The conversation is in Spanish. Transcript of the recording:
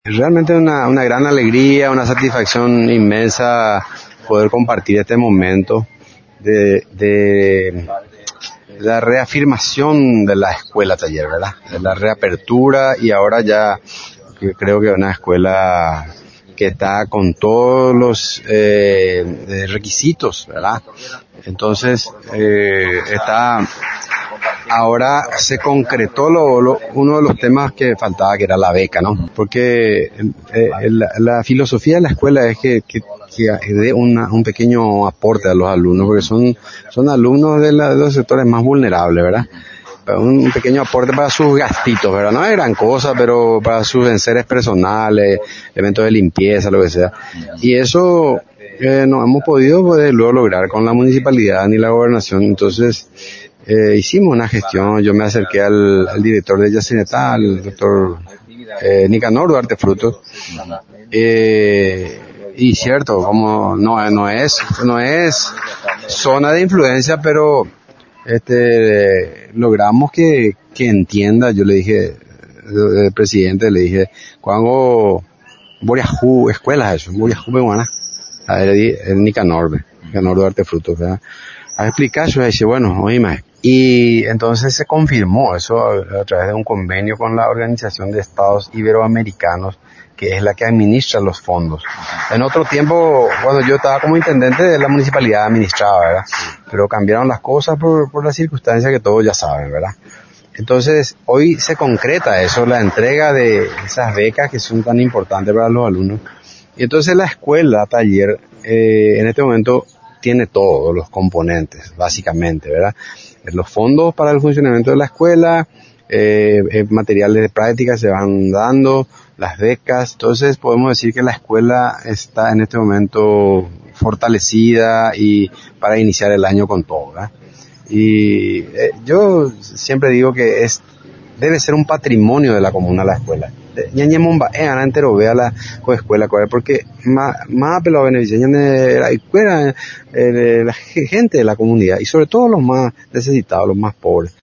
Realmente una gran alegría, una satisfacción inmensa poder compartir este momento de la reafirmación de la escuela taller, ¿verdad? De la reapertura y ahora ya creo que una escuela que está con todos los requisitos, ¿verdad? Entonces, ahora se concretó uno de los temas que faltaba, que era la beca, ¿no? Porque la filosofía de la escuela es que dé un pequeño aporte a los alumnos, porque son alumnos de los sectores más vulnerables, ¿verdad? Un pequeño aporte para sus gastitos, ¿verdad? No es gran cosa, pero para sus enseres personales, eventos de limpieza, lo que sea. Y eso no hemos podido luego lograr con la municipalidad ni la gobernación. Entonces, hicimos una gestión. Yo me acerqué al director de Yacineta, al doctor Nicanor Duarte Frutos. Y cierto, como no es zona de influencia, pero logramos que entienda. Yo le dije, el presidente, le dije, cuando Boriajú, escuelas eso, Boriajú Peguana, el Nicanor Duarte Frutos, ¿verdad? A explicar eso, dice, bueno, oíme. Y entonces se confirmó eso a través de un convenio con la Organización de Estados Iberoamericanos, que es la que administra los fondos. En otro tiempo, cuando yo estaba como intendente de la municipalidad administraba, ¿verdad? Pero cambiaron las cosas por las circunstancias que todos ya saben, ¿verdad? Entonces, hoy se concreta eso, la entrega de esas becas que son tan importantes para los alumnos. Y entonces la escuela, taller, en este momento tiene todos los componentes, básicamente, ¿verdad? Los fondos para el funcionamiento de la escuela, materiales de práctica se van dando, las becas. Entonces podemos decir que la escuela está en este momento fortalecida y para iniciar el año con todo, ¿verdad? Y yo siempre digo que debe ser un patrimonio de la comuna la escuela. Entero vea la escuela, porque más pelo beneficia la escuela, la gente de la comunidad y sobre todo los más necesitados, los más pobres.